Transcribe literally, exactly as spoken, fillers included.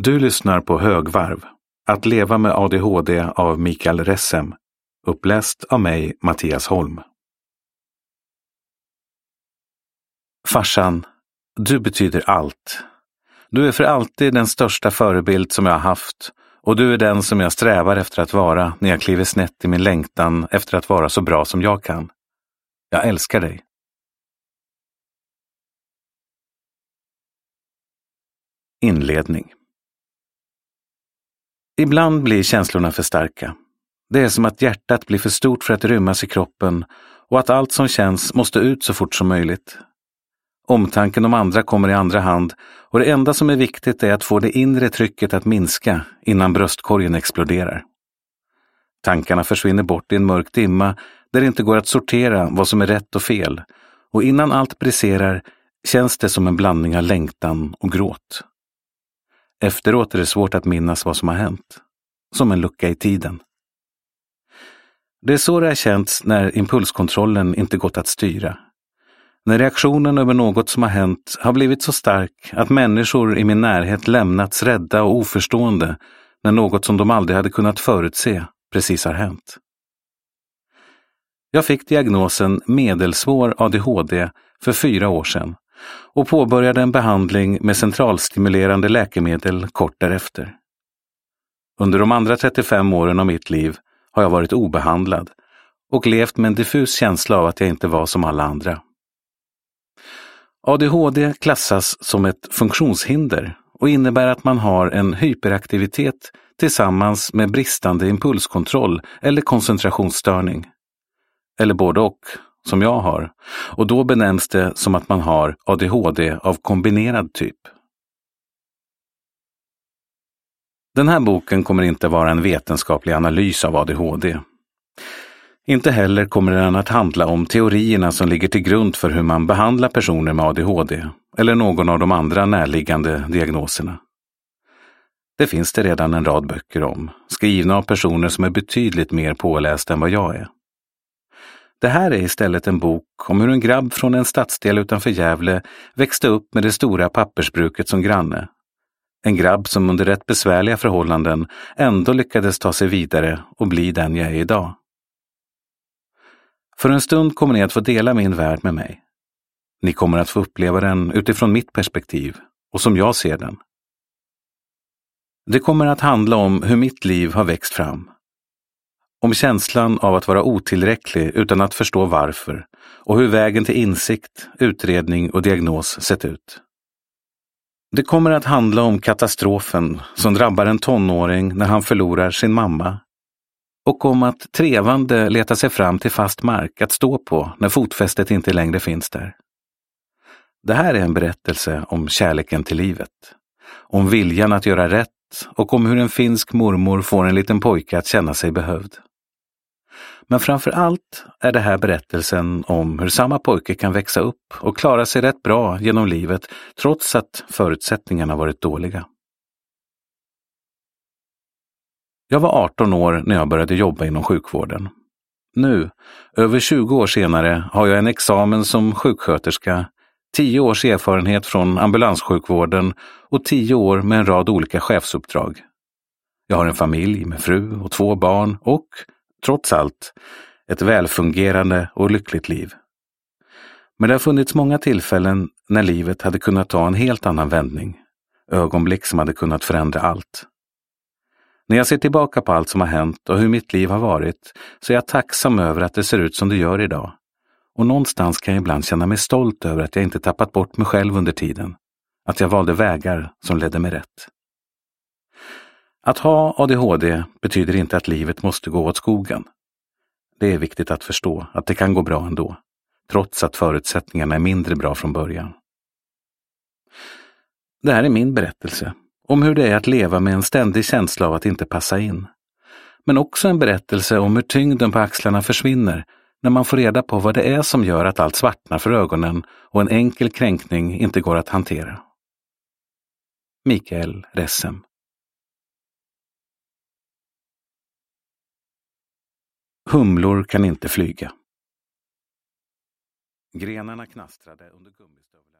Du lyssnar på Högvarv, att leva med A D H D av Mikael Ressem, uppläst av mig, Mattias Holm. Farsan, du betyder allt. Du är för alltid den största förebild som jag har haft, och du är den som jag strävar efter att vara när jag kliver snett i min längtan efter att vara så bra som jag kan. Jag älskar dig. Inledning. Ibland blir känslorna för starka. Det är som att hjärtat blir för stort för att rymmas i kroppen och att allt som känns måste ut så fort som möjligt. Omtanken om andra kommer i andra hand och det enda som är viktigt är att få det inre trycket att minska innan bröstkorgen exploderar. Tankarna försvinner bort i en mörk dimma där det inte går att sortera vad som är rätt och fel, och innan allt briserar känns det som en blandning av längtan och gråt. Efteråt är det svårt att minnas vad som har hänt, som en lucka i tiden. Det är så det har känts när impulskontrollen inte gått att styra. När reaktionen över något som har hänt har blivit så stark att människor i min närhet lämnats rädda och oförstående när något som de aldrig hade kunnat förutse precis har hänt. Jag fick diagnosen medelsvår A D H D för fyra år sedan och påbörjade en behandling med centralstimulerande läkemedel kort därefter. Under de andra trettiofem åren av mitt liv har jag varit obehandlad och levt med en diffus känsla av att jag inte var som alla andra. A D H D klassas som ett funktionshinder och innebär att man har en hyperaktivitet tillsammans med bristande impulskontroll eller koncentrationsstörning. Eller både och, som jag har, och då benämns det som att man har A D H D av kombinerad typ. Den här boken kommer inte vara en vetenskaplig analys av A D H D. Inte heller kommer den att handla om teorierna som ligger till grund för hur man behandlar personer med A D H D eller någon av de andra närliggande diagnoserna. Det finns det redan en rad böcker om, skrivna av personer som är betydligt mer pålästa än vad jag är. Det här är istället en bok om hur en grabb från en stadsdel utanför Gävle växte upp med det stora pappersbruket som granne. En grabb som under rätt besvärliga förhållanden ändå lyckades ta sig vidare och bli den jag är idag. För en stund kommer ni att få dela min värld med mig. Ni kommer att få uppleva den utifrån mitt perspektiv och som jag ser den. Det kommer att handla om hur mitt liv har växt fram. Om känslan av att vara otillräcklig utan att förstå varför och hur vägen till insikt, utredning och diagnos sett ut. Det kommer att handla om katastrofen som drabbar en tonåring när han förlorar sin mamma och om att trevande leta sig fram till fast mark att stå på när fotfästet inte längre finns där. Det här är en berättelse om kärleken till livet, om viljan att göra rätt och om hur en finsk mormor får en liten pojke att känna sig behövd. Men framför allt är det här berättelsen om hur samma pojke kan växa upp och klara sig rätt bra genom livet trots att förutsättningarna varit dåliga. Jag var arton år när jag började jobba inom sjukvården. Nu, över tjugo år senare, har jag en examen som sjuksköterska, tio års erfarenhet från ambulanssjukvården och tio år med en rad olika chefsuppdrag. Jag har en familj med fru och två barn och, trots allt, ett välfungerande och lyckligt liv. Men det har funnits många tillfällen när livet hade kunnat ta en helt annan vändning, ögonblick som hade kunnat förändra allt. När jag ser tillbaka på allt som har hänt och hur mitt liv har varit så är jag tacksam över att det ser ut som det gör idag. Och någonstans kan jag ibland känna mig stolt över att jag inte tappat bort mig själv under tiden. Att jag valde vägar som ledde mig rätt. Att ha A D H D betyder inte att livet måste gå åt skogen. Det är viktigt att förstå att det kan gå bra ändå, trots att förutsättningarna är mindre bra från början. Det här är min berättelse om hur det är att leva med en ständig känsla av att inte passa in. Men också en berättelse om hur tyngden på axlarna försvinner när man får reda på vad det är som gör att allt svartnar för ögonen och en enkel kränkning inte går att hantera. Mikael Ressem. Humlor kan inte flyga. Grenarna knastrade under gummistövlarna.